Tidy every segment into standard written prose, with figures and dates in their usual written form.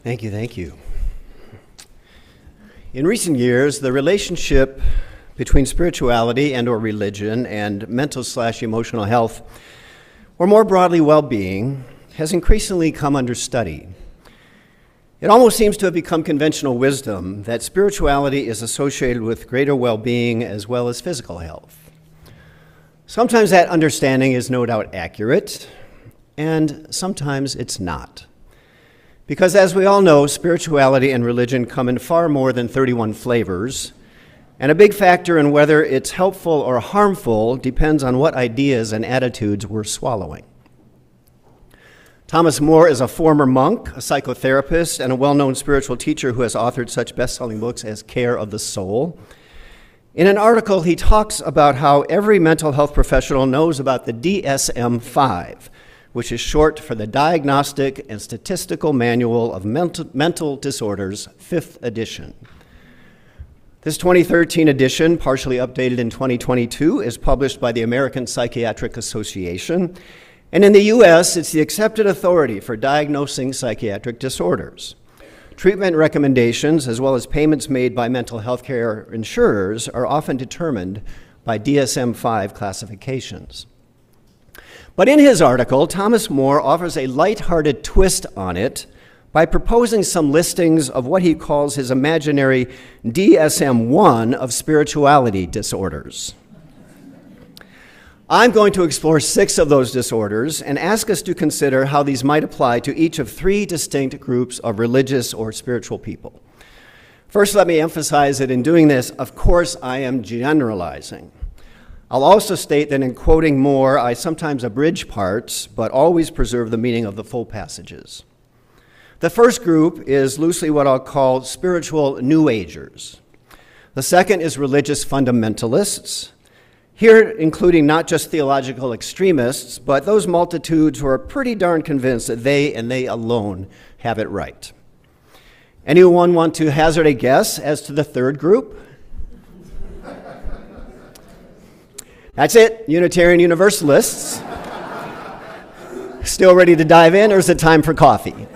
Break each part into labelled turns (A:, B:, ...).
A: Thank you, thank you. In recent years, the relationship between spirituality and/or religion and mental/emotional health, or more broadly well-being, has increasingly come under study. It almost seems to have become conventional wisdom that spirituality is associated with greater well-being as well as physical health. Sometimes that understanding is no doubt accurate, and sometimes it's not. Because as we all know, spirituality and religion come in far more than 31 flavors, and a big factor in whether it's helpful or harmful depends on what ideas and attitudes we're swallowing. Thomas Moore is a former monk, a psychotherapist, and a well-known spiritual teacher who has authored such best-selling books as Care of the Soul. In an article, he talks about how every mental health professional knows about the DSM-5, which is short for the Diagnostic and Statistical Manual of Mental Disorders, 5th edition. This 2013 edition, partially updated in 2022, is published by the American Psychiatric Association, and in the U.S., it's the accepted authority for diagnosing psychiatric disorders. Treatment recommendations, as well as payments made by mental health care insurers, are often determined by DSM-5 classifications. But in his article, Thomas Moore offers a lighthearted twist on it by proposing some listings of what he calls his imaginary DSM-1 of spirituality disorders. I'm going to explore 6 of those disorders and ask us to consider how these might apply to each of 3 distinct groups of religious or spiritual people. First, let me emphasize that in doing this, of course, I am generalizing. I'll also state that in quoting Moore, I sometimes abridge parts, but always preserve the meaning of the full passages. The first group is loosely what I'll call spiritual New Agers. The second is religious fundamentalists, here including not just theological extremists, but those multitudes who are pretty darn convinced that they and they alone have it right. Anyone want to hazard a guess as to the third group? That's it, Unitarian Universalists. Still ready to dive in, or is it time for coffee?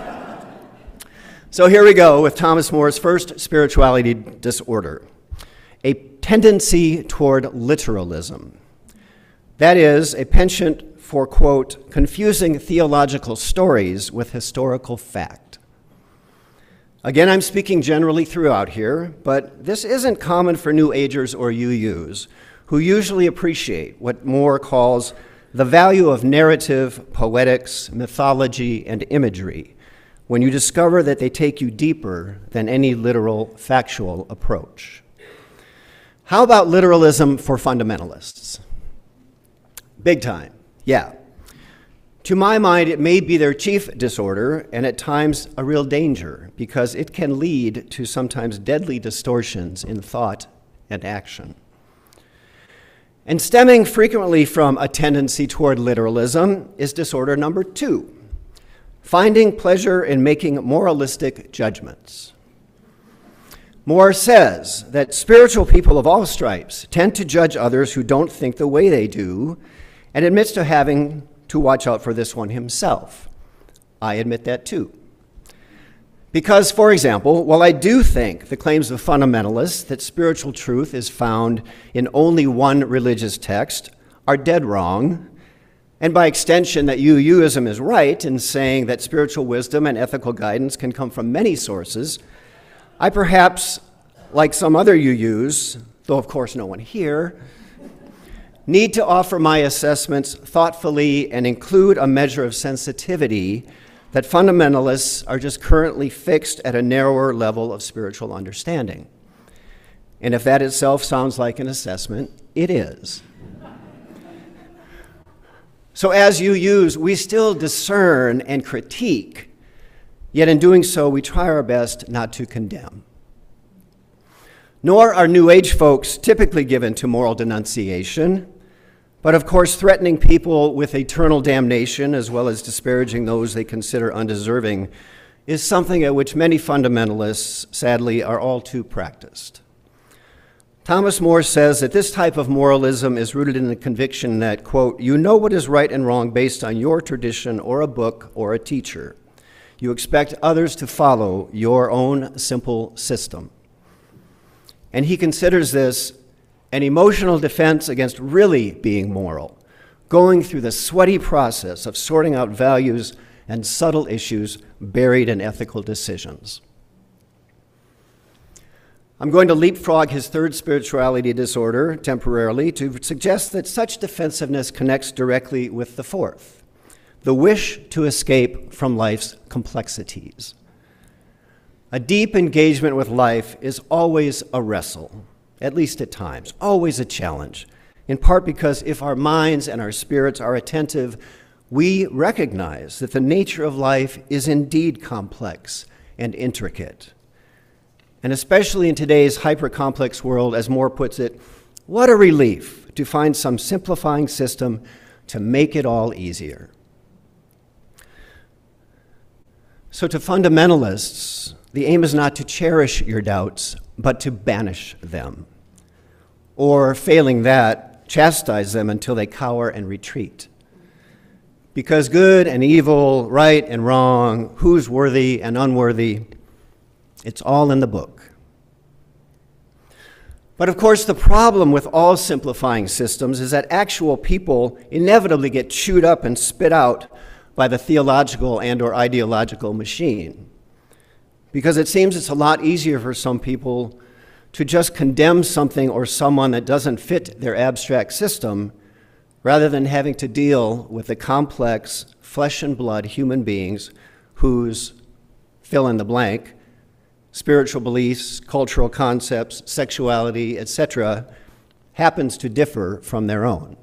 A: So here we go with Thomas Moore's first spirituality disorder, a tendency toward literalism. That is, a penchant for, quote, confusing theological stories with historical fact. Again, I'm speaking generally throughout here, but this isn't common for New Agers or UUs, who usually appreciate what Moore calls the value of narrative, poetics, mythology, and imagery, when you discover that they take you deeper than any literal, factual approach. How about literalism for fundamentalists? Big time, yeah. To my mind, it may be their chief disorder, and at times a real danger, because it can lead to sometimes deadly distortions in thought and action. And stemming frequently from a tendency toward literalism is disorder number 2, finding pleasure in making moralistic judgments. Moore says that spiritual people of all stripes tend to judge others who don't think the way they do, and admits to having to watch out for this one himself. I admit that too. Because, for example, while I do think the claims of fundamentalists that spiritual truth is found in only one religious text are dead wrong, and by extension that UUism is right in saying that spiritual wisdom and ethical guidance can come from many sources, I perhaps, like some other UUs, though of course no one here, need to offer my assessments thoughtfully and include a measure of sensitivity that fundamentalists are just currently fixed at a narrower level of spiritual understanding. And if that itself sounds like an assessment, it is. So as UUs, we still discern and critique, yet in doing so, we try our best not to condemn. Nor are New Age folks typically given to moral denunciation, but of course, threatening people with eternal damnation as well as disparaging those they consider undeserving is something at which many fundamentalists, sadly, are all too practiced. Thomas Moore says that this type of moralism is rooted in the conviction that, quote, you know what is right and wrong based on your tradition or a book or a teacher. You expect others to follow your own simple system. And he considers this an emotional defense against really being moral, going through the sweaty process of sorting out values and subtle issues buried in ethical decisions. I'm going to leapfrog his third spirituality disorder temporarily to suggest that such defensiveness connects directly with the fourth, the wish to escape from life's complexities. A deep engagement with life is always a wrestle, at least at times, always a challenge, in part because if our minds and our spirits are attentive, we recognize that the nature of life is indeed complex and intricate. And especially in today's hyper-complex world, as Moore puts it, what a relief to find some simplifying system to make it all easier. So to fundamentalists, the aim is not to cherish your doubts, but to banish them. Or, failing that, chastise them until they cower and retreat. Because good and evil, right and wrong, who's worthy and unworthy, it's all in the book. But of course, the problem with all simplifying systems is that actual people inevitably get chewed up and spit out by the theological and or ideological machine. Because it seems it's a lot easier for some people to just condemn something or someone that doesn't fit their abstract system rather than having to deal with the complex flesh and blood human beings whose fill in the blank spiritual beliefs, cultural concepts, sexuality, etc., happens to differ from their own.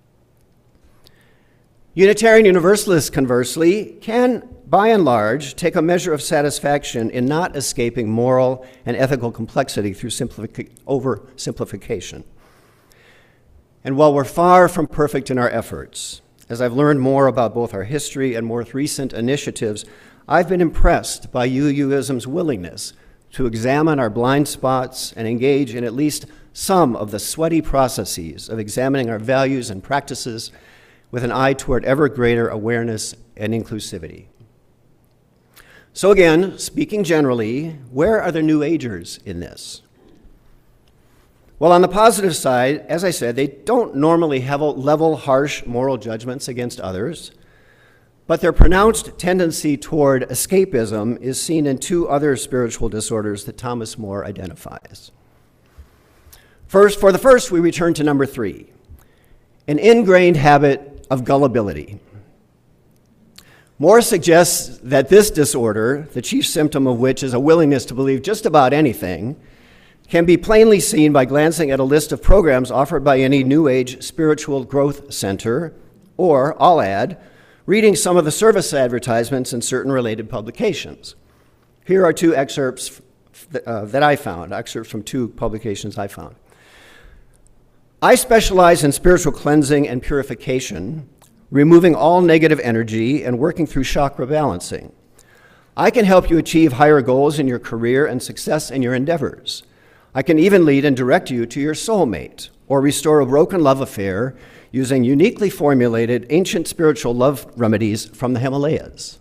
A: Unitarian Universalists, conversely, can, by and large, take a measure of satisfaction in not escaping moral and ethical complexity through oversimplification. And while we're far from perfect in our efforts, as I've learned more about both our history and more recent initiatives, I've been impressed by UUism's willingness to examine our blind spots and engage in at least some of the sweaty processes of examining our values and practices with an eye toward ever greater awareness and inclusivity. So again, speaking generally, where are the New Agers in this? Well, on the positive side, as I said, they don't normally have level harsh moral judgments against others, but their pronounced tendency toward escapism is seen in two other spiritual disorders that Thomas More identifies. First, for the first, we return to number 3, an ingrained habit of gullibility. More suggests that this disorder, the chief symptom of which is a willingness to believe just about anything, can be plainly seen by glancing at a list of programs offered by any New Age spiritual growth center, or, I'll add, reading some of the service advertisements in certain related publications. Here are two excerpts that I found, excerpts from two publications I found. I specialize in spiritual cleansing and purification, removing all negative energy and working through chakra balancing. I can help you achieve higher goals in your career and success in your endeavors. I can even lead and direct you to your soulmate or restore a broken love affair using uniquely formulated ancient spiritual love remedies from the Himalayas.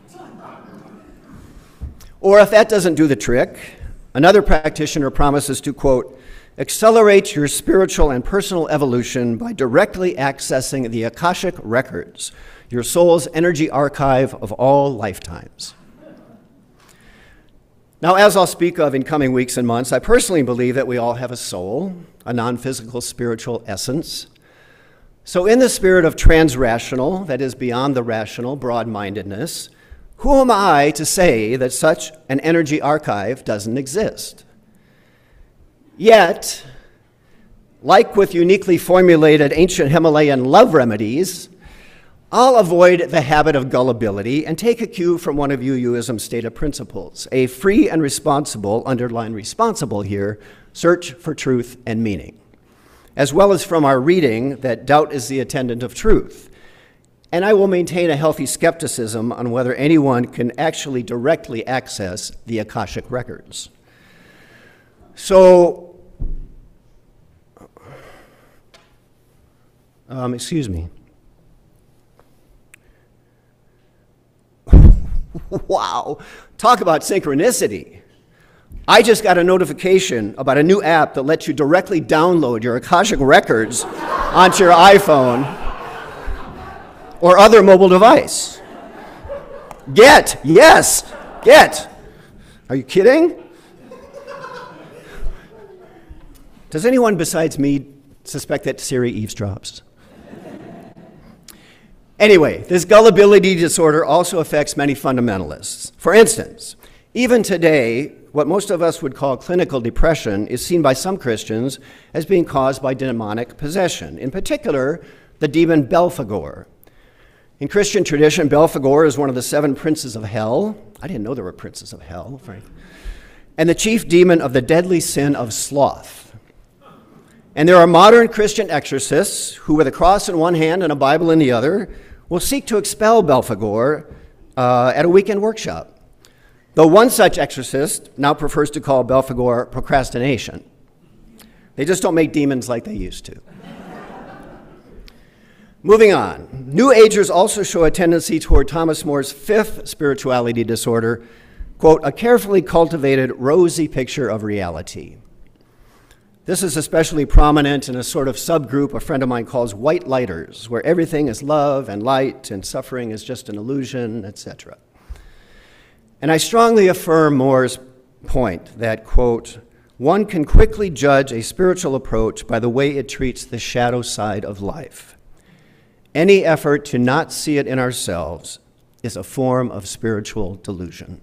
A: Or if that doesn't do the trick, another practitioner promises to, quote, accelerate your spiritual and personal evolution by directly accessing the Akashic records, your soul's energy archive of all lifetimes. Now, as I'll speak of in coming weeks and months, I personally believe that we all have a soul, a non-physical spiritual essence. So in the spirit of transrational, that is beyond the rational, broad-mindedness, who am I to say that such an energy archive doesn't exist? Yet, like with uniquely formulated ancient Himalayan love remedies, I'll avoid the habit of gullibility and take a cue from one of UUism's stated principles, a free and responsible, underline responsible here, search for truth and meaning, as well as from our reading that doubt is the attendant of truth. And I will maintain a healthy skepticism on whether anyone can actually directly access the Akashic records. So, excuse me. Wow, talk about synchronicity. I just got a notification about a new app that lets you directly download your Akashic records onto your iPhone or other mobile device. Get. Are you kidding? Does anyone besides me suspect that Siri eavesdrops? Anyway, this gullibility disorder also affects many fundamentalists. For instance, even today, what most of us would call clinical depression is seen by some Christians as being caused by demonic possession, in particular, the demon Belphegor. In Christian tradition, Belphegor is one of the 7 princes of hell. I didn't know there were princes of hell, frankly. And the chief demon of the deadly sin of sloth. And there are modern Christian exorcists who, with a cross in one hand and a Bible in the other, will seek to expel Belphegor at a weekend workshop. Though one such exorcist now prefers to call Belphegor procrastination. They just don't make demons like they used to. Moving on, New Agers also show a tendency toward Thomas More's 5th spirituality disorder, quote, a carefully cultivated rosy picture of reality. This is especially prominent in a sort of subgroup a friend of mine calls white lighters, where everything is love and light and suffering is just an illusion, etc. And I strongly affirm More's point that, quote, one can quickly judge a spiritual approach by the way it treats the shadow side of life. Any effort to not see it in ourselves is a form of spiritual delusion.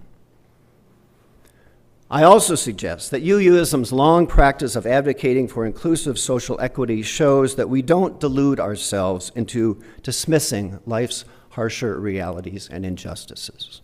A: I also suggest that UUism's long practice of advocating for inclusive social equity shows that we don't delude ourselves into dismissing life's harsher realities and injustices.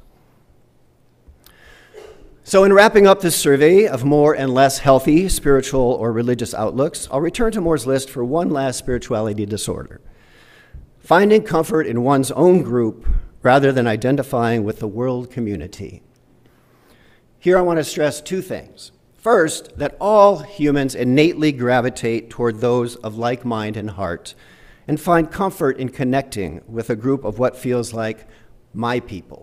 A: So in wrapping up this survey of more and less healthy spiritual or religious outlooks, I'll return to More's list for one last spirituality disorder: finding comfort in one's own group rather than identifying with the world community. Here I want to stress 2 things. First, that all humans innately gravitate toward those of like mind and heart and find comfort in connecting with a group of what feels like my people.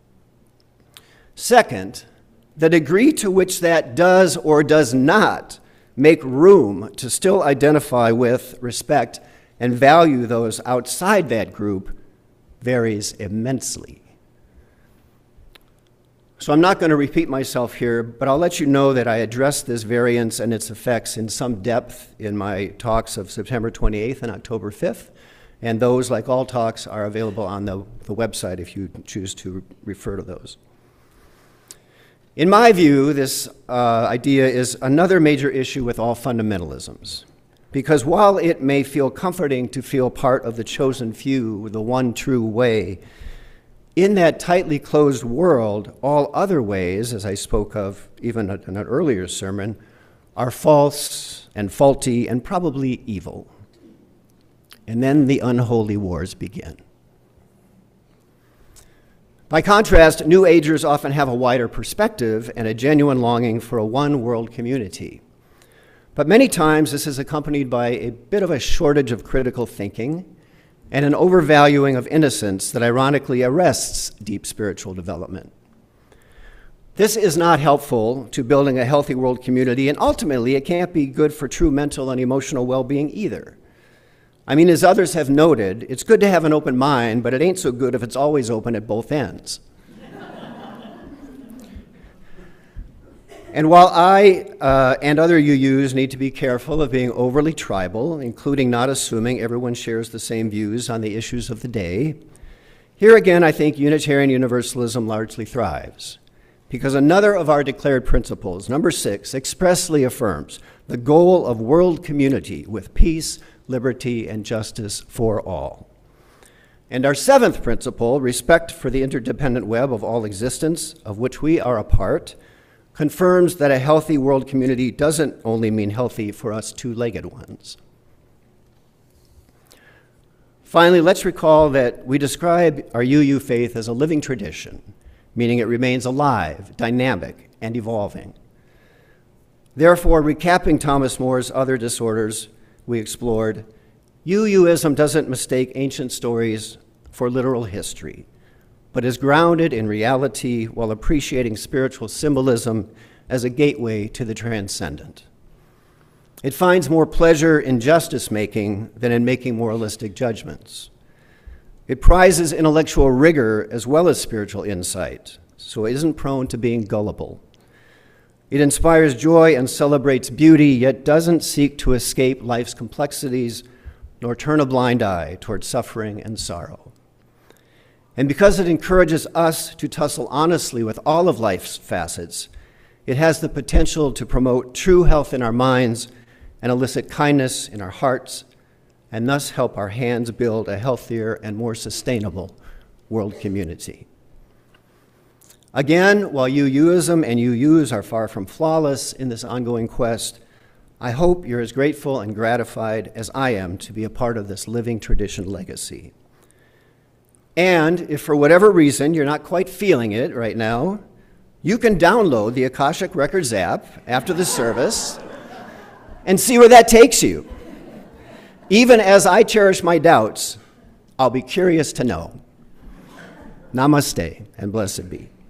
A: Second, the degree to which that does or does not make room to still identify with, respect, and value those outside that group varies immensely. So I'm not going to repeat myself here, but I'll let you know that I addressed this variance and its effects in some depth in my talks of September 28th and October 5th, and those, like all talks, are available on the website if you choose to refer to those. In my view, this idea is another major issue with all fundamentalisms, because while it may feel comforting to feel part of the chosen few, the one true way, in that tightly closed world, all other ways, as I spoke of even in an earlier sermon, are false and faulty and probably evil. And then the unholy wars begin. By contrast, New Agers often have a wider perspective and a genuine longing for a one-world community. But many times this is accompanied by a bit of a shortage of critical thinking and an overvaluing of innocence that ironically arrests deep spiritual development. This is not helpful to building a healthy world community, and ultimately it can't be good for true mental and emotional well-being either. I mean, as others have noted, it's good to have an open mind, but it ain't so good if it's always open at both ends. And while I and other UUs need to be careful of being overly tribal, including not assuming everyone shares the same views on the issues of the day, here again I think Unitarian Universalism largely thrives, because another of our declared principles, number 6, expressly affirms the goal of world community with peace, liberty, and justice for all. And our 7th principle, respect for the interdependent web of all existence, of which we are a part, confirms that a healthy world community doesn't only mean healthy for us two-legged ones. Finally, let's recall that we describe our UU faith as a living tradition, meaning it remains alive, dynamic, and evolving. Therefore, recapping Thomas More's other disorders we explored, UUism doesn't mistake ancient stories for literal history, but is grounded in reality while appreciating spiritual symbolism as a gateway to the transcendent. It finds more pleasure in justice making than in making moralistic judgments. It prizes intellectual rigor as well as spiritual insight, so it isn't prone to being gullible. It inspires joy and celebrates beauty, yet doesn't seek to escape life's complexities nor turn a blind eye toward suffering and sorrow. And because it encourages us to tussle honestly with all of life's facets, it has the potential to promote true health in our minds and elicit kindness in our hearts, and thus help our hands build a healthier and more sustainable world community. Again, while UUism and UUs are far from flawless in this ongoing quest, I hope you're as grateful and gratified as I am to be a part of this living tradition legacy. And if for whatever reason you're not quite feeling it right now, you can download the Akashic Records app after the service and see where that takes you. Even as I cherish my doubts, I'll be curious to know. Namaste and blessed be.